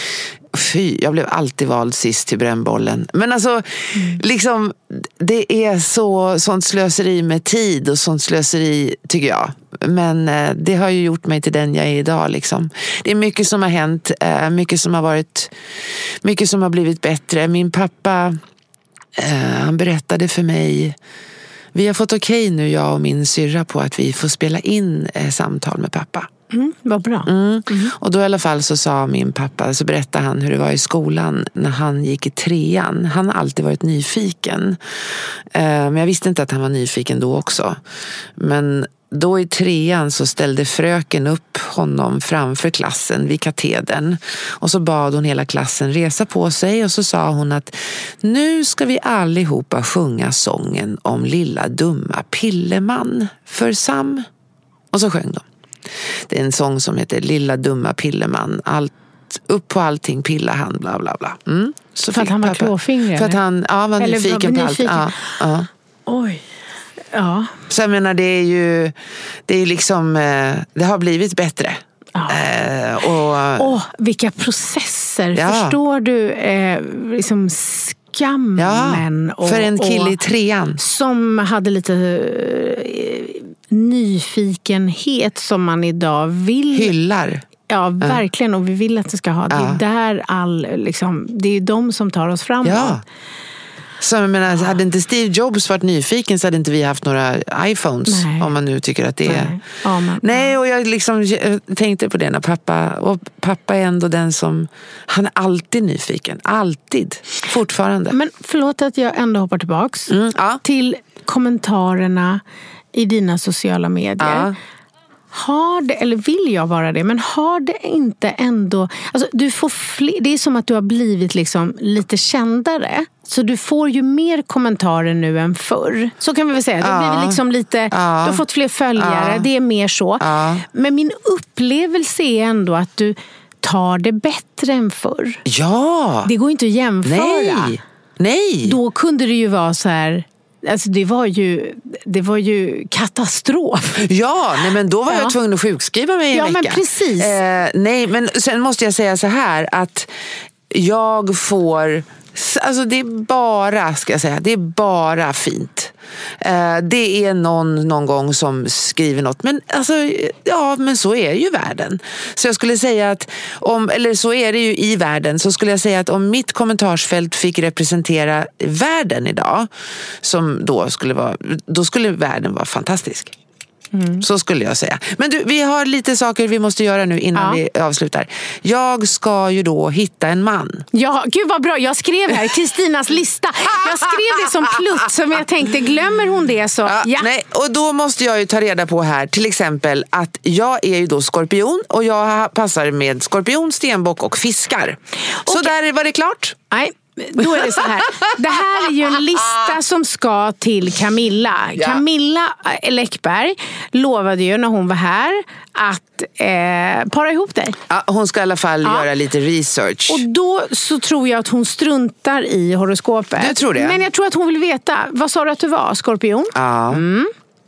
fy, jag blev alltid vald sist till brännbollen. Men alltså, mm. liksom, det är så, sånt slöseri med tid och sånt slöseri, tycker jag. Men eh, det har ju gjort mig till den jag är idag, liksom. Det är mycket som har hänt, eh, mycket som har varit, mycket som har blivit bättre. Min pappa, eh, han berättade för mig, vi har fått okej nu, jag och min syrra, på att vi får spela in eh, samtal med pappa. Mm, vad bra. Mm. Mm. Och då i alla fall så sa min pappa, så berättade han hur det var i skolan när han gick i trean. Han har alltid varit nyfiken. Eh, men jag visste inte att han var nyfiken då också. Men då i trean så ställde fröken upp honom framför klassen vid katedern. Och så bad hon hela klassen resa på sig och så sa hon att nu ska vi allihopa sjunga sången om lilla dumma Pilleman för Sam. Och så sjöng de. Det är en sång som heter Lilla dumma Pilleman. Allt, upp på allting pillar han, bla bla bla. Mm. Så för att han var klåfingrig? För att han ja, var eller nyfiken var på nyfiken. allt. Ja, ja. Oj. Ja. Så jag menar, det är ju det är liksom, det har blivit bättre. Ja. Eh, och, Åh, vilka processer. Ja. Förstår du eh, liksom skammen. Ja, för en kille i trean. Som hade lite eh, nyfikenhet som man idag vill. Hyllar. Ja, verkligen. Och vi vill att det ska ha. Det är Ja. där all, liksom, det är de som tar oss framåt. Ja. Så jag menar, hade inte Steve Jobs varit nyfiken så hade inte vi haft några iPhones. Nej. Om man nu tycker att det är... Nej, ja, men, Nej och jag liksom jag tänkte på det när pappa... Och pappa är ändå den som... Han är alltid nyfiken. Alltid. Fortfarande. Men förlåt att jag ändå hoppar tillbaks. Mm, ja. Till kommentarerna i dina sociala medier. Ja. Har det, eller vill jag vara det, men har det inte ändå... Alltså, du får fler, det är som att du har blivit liksom lite kändare. Så du får ju mer kommentarer nu än förr. Så kan vi väl säga. Du har ja. blivit liksom lite... Ja. Du har fått fler följare, Ja. det är mer så. Ja. Men min upplevelse är ändå att du tar det bättre än förr. Ja! Det går inte att jämföra. Nej! Nej! Då kunde det ju vara så här... Alltså det var ju det var ju katastrof. Ja, nej, men då var Ja. jag tvungen att sjukskriva mig en Ja, vecka. men precis. Eh, nej, men sen måste jag säga så här att jag får... Alltså det är bara, ska jag säga, det är bara fint. Eh, det är någon någon gång som skriver något, men alltså, ja, men så är ju världen. Så jag skulle säga att om, eller så är det ju i världen, så skulle jag säga att om mitt kommentarsfält fick representera världen idag, som då skulle vara, då skulle världen vara fantastisk. Mm. Så skulle jag säga. Men du, vi har lite saker vi måste göra nu innan ja. vi avslutar. Jag ska ju då hitta en man. Ja, gud vad bra. Jag skrev här Kristinas lista. Jag skrev det som plutt, så jag tänkte, glömmer hon det så ja, ja. Nej, och då måste jag ju ta reda på här till exempel att jag är ju då skorpion och jag passar med skorpion, stenbock och fiskar. Så okay. Där var det klart. Nej. Då är det så här. Det här är ju en lista som ska till Camilla. Ja. Camilla Läckberg lovade ju när hon var här att eh, para ihop dig. Ja, hon ska i alla fall ja. göra lite research. Och då så tror jag att hon struntar i horoskopet. Du tror det? Men jag tror att hon vill veta. Vad sa du att du var? Skorpion? Ja. Mm.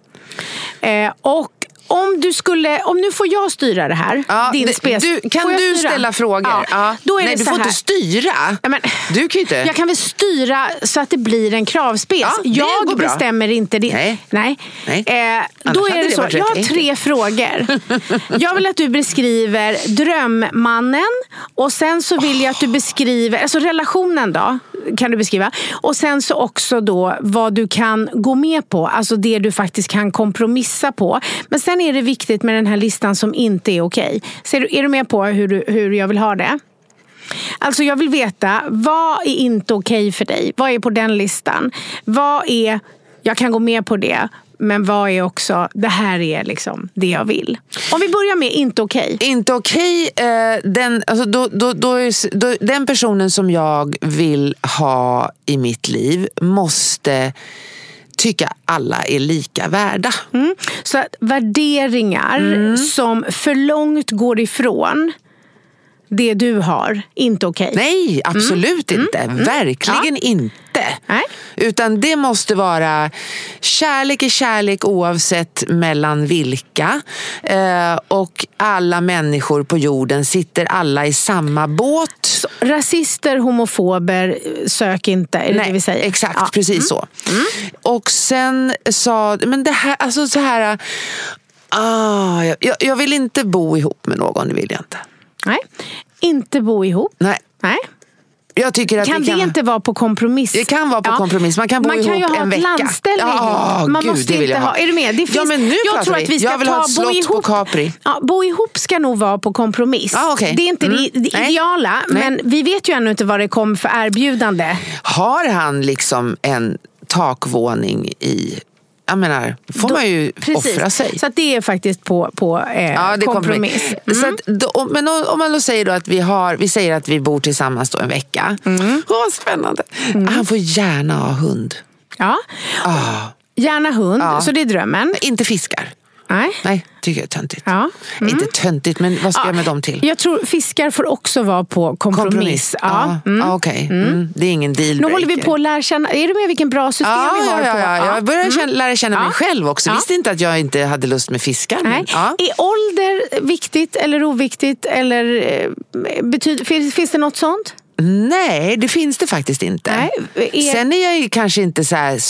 Eh, och Om du skulle, om nu får jag styra det här, ja, din det, spes. du, kan du styra? ställa frågor? Ja. Ja. Då är Nej, det du så får här. inte styra. Ja, men, du kan inte. Jag kan väl styra så att det blir en kravspes. Ja, jag bestämmer inte det. Nej. Nej. Nej. Eh, då är det så. Jag har tre frågor. Jag vill att du beskriver drömmannen och sen så vill jag att du beskriver, alltså relationen då. kan du beskriva. Och sen så också då vad du kan gå med på. Alltså det du faktiskt kan kompromissa på. Men sen är det viktigt med den här listan som inte är okej. Ser du, är du med på hur, du, hur jag vill ha det? Alltså jag vill veta, vad är inte okej för dig? Vad är på den listan? Vad är, jag kan gå med på det. Men vad är också, det här är liksom det jag vill. Om vi börjar med inte okej. Inte okej, eh, den, alltså då, då, då är, då, den personen som jag vill ha i mitt liv måste tycka alla är lika värda. Mm. Så att värderingar mm. som för långt går ifrån det du har, inte okej. Nej, absolut mm. inte. Mm. Verkligen ja. inte. Nej. Utan det måste vara kärlek är kärlek oavsett mellan vilka. Eh, och alla människor på jorden sitter alla i samma båt. Så, rasister, homofober, sök inte, är det Nej, det vi säger? Exakt, ja. precis mm. så. Mm. Och sen sa, men det här, alltså så här, ah, jag, jag vill inte bo ihop med någon, det vill jag inte. Nej, inte bo ihop. Nej. Nej. Jag tycker att kan det kan det inte vara på kompromiss? Det kan vara på ja. kompromiss. Man kan bo man ihop kan ju ha en ett vecka. landställe ja, ihop. Man gud, måste det vill inte jag ha. ha. Är du med? Det finns, ja, men nu jag tror vi. att vi ska jag vill ta ha ett slott bo ihop. på Capri. Ja, bo ihop ska nog vara på kompromiss. Ah, okay. Det är inte mm. det, det Nej. ideala. Nej. Men vi vet ju ännu inte vad det kom för erbjudande. Har han liksom en takvåning i... Jag menar, får då, man ju precis. offra sig. Så att det är faktiskt på, på eh, ja, det kompromiss. kompromiss. Mm. Så att då, men om man då säger då att vi har, vi säger att vi bor tillsammans då en vecka. Mm. Åh, spännande. Mm. Han får gärna ha hund. Ja, ah. gärna hund. Ja. Så det är drömmen. Inte fiskar. Nej. Nej, tycker jag är töntigt. Ja. Mm. Inte töntigt, men vad ska ja. jag med dem till? Jag tror fiskar får också vara på kompromiss. kompromiss. Ja, ja. Mm. okej. Okay. Mm. Det är ingen dealbreaker. Nu håller vi på att lära känna. Är du med vilken bra system ja, vi har ja, ja, på? Ja, jag börjar känna, mm. lära känna mig ja. själv också. Ja. Visste inte att jag inte hade lust med fiskar. Nej. Men, ja. Är ålder viktigt eller oviktigt? Eller betyder, finns, finns det något sånt? Nej, det finns det faktiskt inte. Nej, är... Sen är jag ju kanske inte så här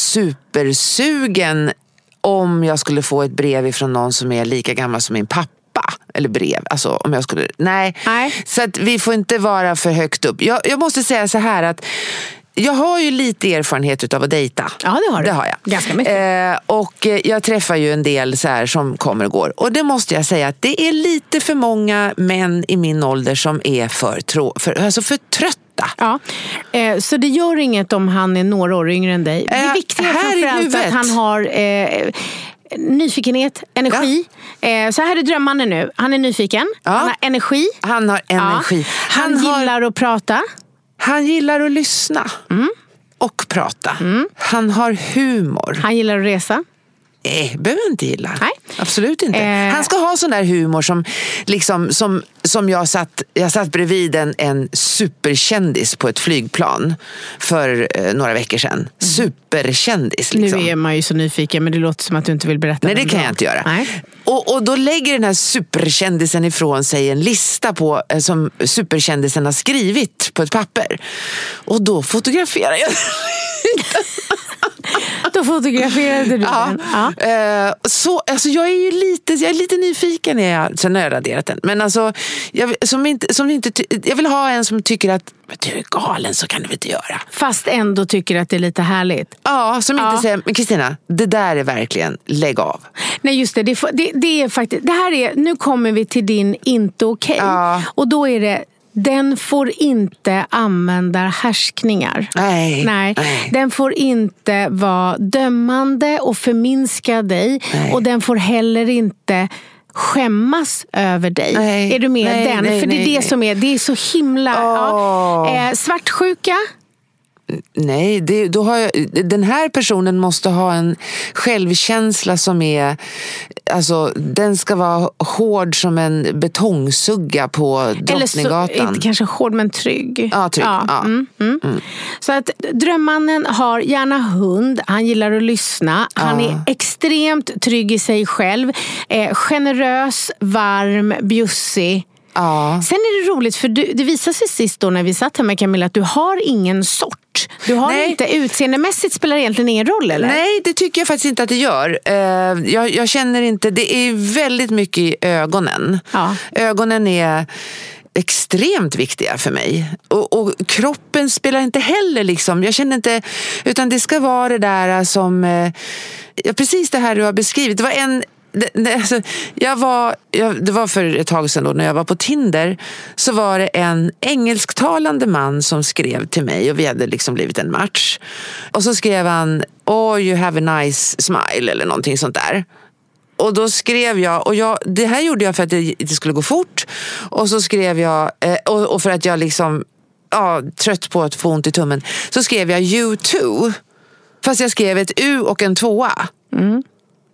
supersugen om jag skulle få ett brev ifrån någon som är lika gammal som min pappa. Eller brev, alltså om jag skulle... Nej, Nej. Så att vi får inte vara för högt upp. Jag, jag måste säga så här att jag har ju lite erfarenhet av att dejta. Ja, det har du. Det har jag. Ganska mycket. Eh, och jag träffar ju en del så här som kommer och går. Och det måste jag säga att det är lite för många män i min ålder som är för, trå- för, alltså för trötta. Ja, eh, så det gör inget om han är några år yngre än dig. Det är viktigt eh, framförallt att han har eh, nyfikenhet, energi. Ja. Eh, så här är drömmande nu. Han är nyfiken, ja. Han har energi. Han har energi. Ja. Han, han gillar har... att prata. Han gillar att lyssna mm. och prata. Mm. Han har humor. Han gillar att resa. Nej, behöver inte gilla. Nej. Absolut inte. Eh. Han ska ha sån där humor som, liksom, som, som jag satt jag satt bredvid en, en superkändis på ett flygplan för eh, några veckor sedan. Mm. Superkändis. Liksom. Nu är man ju så nyfiken, men det låter som att du inte vill berätta. Nej, det kan jag inte göra. Nej. Och, och då lägger den här superkändisen ifrån sig en lista på, eh, som superkändisen har skrivit på ett papper. Och då fotograferar jag. Då fotograferade du ja. den. Ja. Eh, så, alltså jag är ju lite, jag är lite nyfiken när jag, sen har jag raderat den. Men alltså, jag, som inte, som inte, jag vill ha en som tycker att du är galen, så kan du inte göra. Fast ändå tycker att det är lite härligt. Ja, som ja. inte säger, men Kristina, det där är verkligen, lägg av. Nej, just det, det, det, det är faktiskt, det här är, nu kommer vi till din inte okej. Okay. Ja. Och då är det, den får inte använda härskningar. Nej, Nej. nej. Den får inte vara dömande och förminska dig. Nej. Och den får heller inte skämmas över dig. Nej. Är du med nej, den? Nej, För det är nej, det nej. som är, det är så himla... Oh. Ja. Eh, svartsjuka. Nej, det, då har jag, den här personen måste ha en självkänsla som är, alltså den ska vara hård som en betongsugga på Drottninggatan. Eller så, inte kanske hård, men trygg. Ja, trygg. Ja. Ja. Mm, mm. Mm. Så att drömmannen har gärna hund, han gillar att lyssna, han ja. är extremt trygg i sig själv, eh, generös, varm, bjussig. Ja. Sen är det roligt, för du, det visade sig sist då när vi satt här med Camilla att du har ingen sort. Du har Nej. inte, utseendemässigt spelar egentligen ingen roll, eller? Nej, det tycker jag faktiskt inte att det gör. Uh, jag, jag känner inte, det är väldigt mycket i ögonen. Ja. Ögonen är extremt viktiga för mig. Och, och kroppen spelar inte heller liksom, jag känner inte, utan det ska vara det där som, eh, precis det här du har beskrivit. Det var en, det, det, alltså, jag var, jag, det var för ett tag sedan då, när jag var på Tinder, så var det en engelsktalande man som skrev till mig och vi hade liksom blivit en match. Och så skrev han, oh you have a nice smile eller någonting sånt där. Och då skrev jag, och jag, det här gjorde jag för att det, det skulle gå fort. Och så skrev jag, eh, och, och för att jag liksom, ja, trött på att få ont i tummen. Så skrev jag you too. Fast jag skrev ett U och en tvåa. Mm.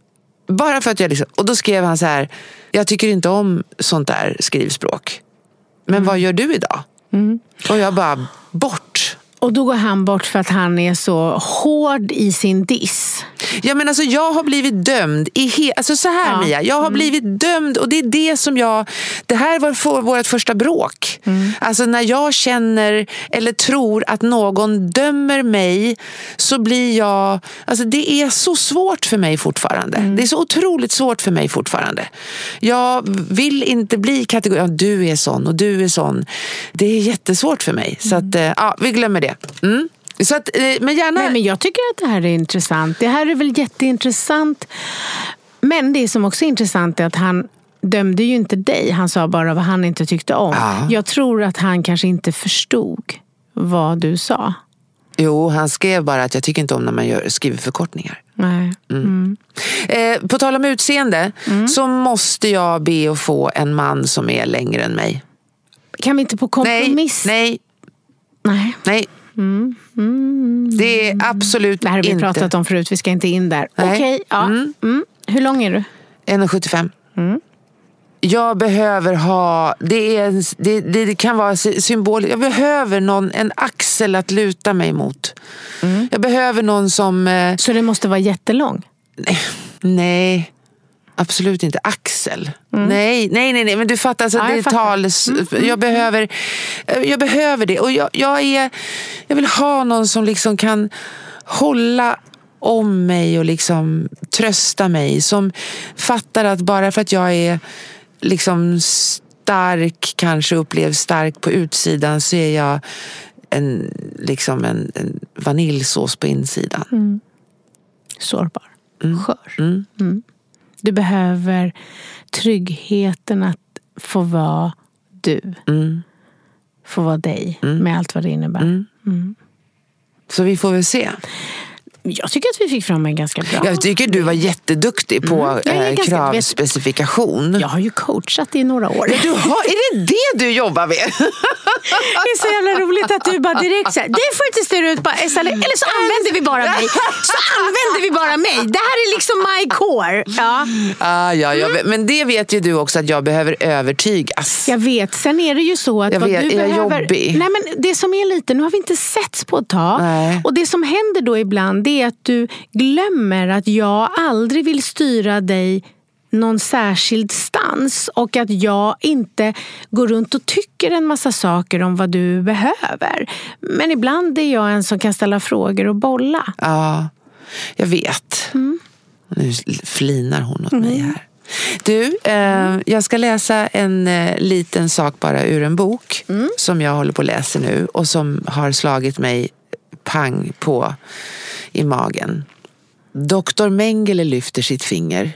Bara för att jag liksom, och då skrev han så här, jag tycker inte om sånt där skrivspråk. Men mm. vad gör du idag? Mm. Och jag bara, bort. Och då går han bort för att han är så hård i sin diss. Ja, men alltså jag har blivit dömd i he- alltså så här ja. Mia, jag har mm. blivit dömd, och det är det som jag, det här var för vårt första bråk. Mm. Alltså när jag känner eller tror att någon dömer mig, så blir jag, alltså det är så svårt för mig fortfarande. Mm. Det är så otroligt svårt för mig fortfarande. Jag vill inte bli kategori, ja, du är sån och du är sån. Det är jättesvårt för mig. Mm. Så att ja, vi glömmer det. Mm. Så att, men gärna... Nej, men jag tycker att det här är intressant. Det här är väl jätteintressant. Men det som också är intressant är att han dömde ju inte dig. Han sa bara vad han inte tyckte om. Ja. Jag tror att han kanske inte förstod vad du sa. Jo, han skrev bara att jag tycker inte om när man gör, skriver förkortningar. Nej. Mm. Mm. Eh, på tal om utseende mm. så måste jag be att få en man som är längre än mig. Kan vi inte på kompromiss? Nej, nej, nej. nej. Mm. Mm. Det är absolut inte. Det här har vi inte pratat om förut, vi ska inte in där. Okej, okay, ja. Mm. Mm. Hur lång är du? en komma sjuttiofem. Mm. Jag behöver ha, det, är, det, det kan vara symbol. Jag behöver någon, en axel att luta mig mot. Mm. Jag behöver någon som... Eh, Så det måste vara jättelång? Nej, nej. Absolut inte. Axel. Mm. Nej, nej, nej, nej. Men du fattar, alltså, ja, det är tals. Mm. Jag behöver, jag behöver det. Och jag, jag är, jag vill ha någon som liksom kan hålla om mig och liksom trösta mig. Som fattar att bara för att jag är liksom stark, kanske upplevs stark på utsidan, så är jag en, liksom en, en vaniljsås på insidan. Mm. Sårbar. Mm. Skör. Mm. Mm. Du behöver tryggheten att få vara du. Mm. Få vara dig mm. med allt vad det innebär. Mm. Mm. Så vi får väl se. Jag tycker att vi fick fram en ganska bra. Jag tycker du var jätteduktig på mm. äh, ganska, kravspecifikation. Vet, jag har ju coachat i några år. Du har, är det det du jobbar med? Det är så jävla roligt att du bara direkt säger, du får inte styra ut bara, eller så använder vi bara mig. Så använder vi bara mig. Det här är liksom my core. Ja. Ah, ja, ja. Mm. Men det vet ju du också att jag behöver övertygas. Jag vet. Sen är det ju så att jag vad vet, du är behöver... jobbig. Nej, men det som är lite, nu har vi inte setts på ett tag. Nej. Och det som händer då ibland, det är att du glömmer att jag aldrig vill styra dig någon särskild stans, och att jag inte går runt och tycker en massa saker om vad du behöver. Men ibland är jag en som kan ställa frågor och bolla. Ja, jag vet. Mm. Nu flinar hon åt mm. mig här. Du, eh, jag ska läsa en eh, liten sak bara ur en bok mm. som jag håller på att läsa nu och som har slagit mig pang på i magen. Doktor Mengele lyfter sitt finger.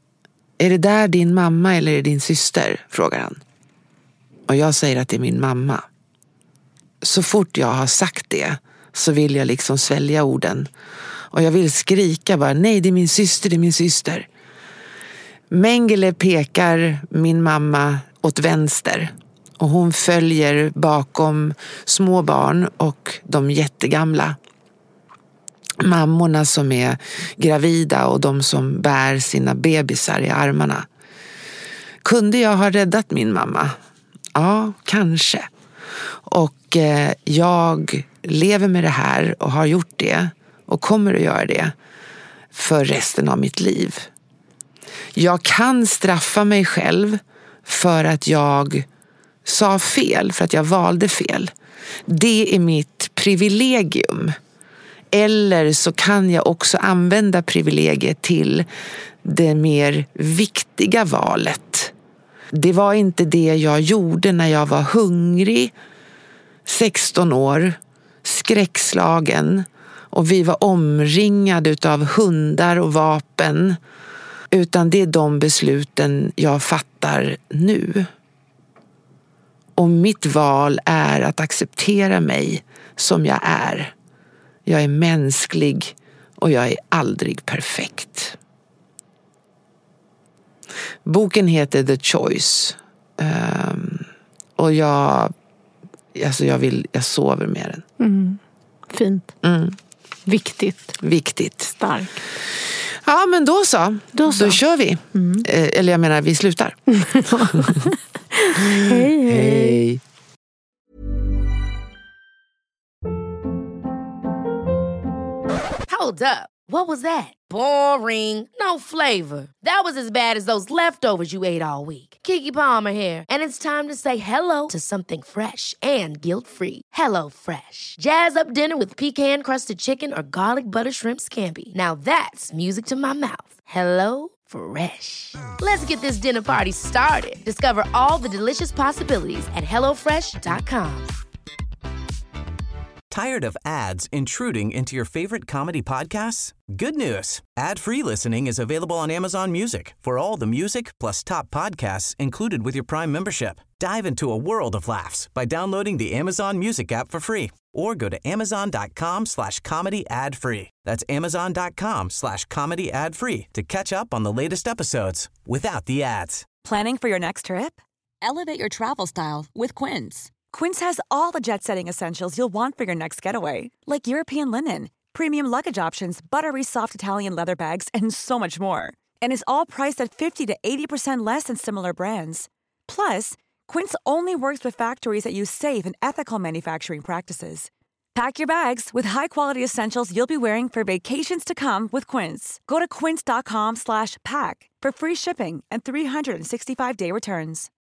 Är det där din mamma eller är det din syster? Frågar han. Och jag säger att det är min mamma. Så fort jag har sagt det så vill jag liksom svälja orden. Och jag vill skrika bara, nej det är min syster, det är min syster. Mengele pekar min mamma åt vänster. Och hon följer bakom små barn och de jättegamla. Mammorna som är gravida och de som bär sina bebisar i armarna. Kunde jag ha räddat min mamma? Ja, kanske. Och eh, jag lever med det här och har gjort det och kommer att göra det för resten av mitt liv. Jag kan straffa mig själv för att jag sa fel, för att jag valde fel. Det är mitt privilegium. Eller så kan jag också använda privilegiet till det mer viktiga valet. Det var inte det jag gjorde när jag var hungrig, sexton år, skräckslagen och vi var omringade utav hundar och vapen. Utan det är de besluten jag fattar nu. Och mitt val är att acceptera mig som jag är. Jag är mänsklig och jag är aldrig perfekt. Boken heter The Choice. Um, och jag, alltså jag, vill, jag sover med den. Mm. Fint. Mm. Viktigt. Viktigt. Stark. Ja, men då så. Då, så. Då kör vi. Mm. Eh, eller jag menar, vi slutar. Hej, hej. Hej. Hold up. What was that? Boring. No flavor. That was as bad as those leftovers you ate all week. Keke Palmer here, and it's time to say hello to something fresh and guilt-free. Hello Fresh. Jazz up dinner with pecan-crusted chicken or garlic butter shrimp scampi. Now that's music to my mouth. Hello Fresh. Let's get this dinner party started. Discover all the delicious possibilities at hello fresh dot com. Tired of ads intruding into your favorite comedy podcasts? Good news. Ad-free listening is available on Amazon Music for all the music plus top podcasts included with your Prime membership. Dive into a world of laughs by downloading the Amazon Music app for free or go to amazon.com slash comedy ad free. That's amazon.com slash comedy ad free to catch up on the latest episodes without the ads. Planning for your next trip? Elevate your travel style with Quince. Quince has all the jet-setting essentials you'll want for your next getaway, like European linen, premium luggage options, buttery soft Italian leather bags, and so much more. And is all priced at fifty to eighty percent less than similar brands. Plus, Quince only works with factories that use safe and ethical manufacturing practices. Pack your bags with high-quality essentials you'll be wearing for vacations to come with Quince. Go to quince.com slash pack for free shipping and three sixty-five day returns.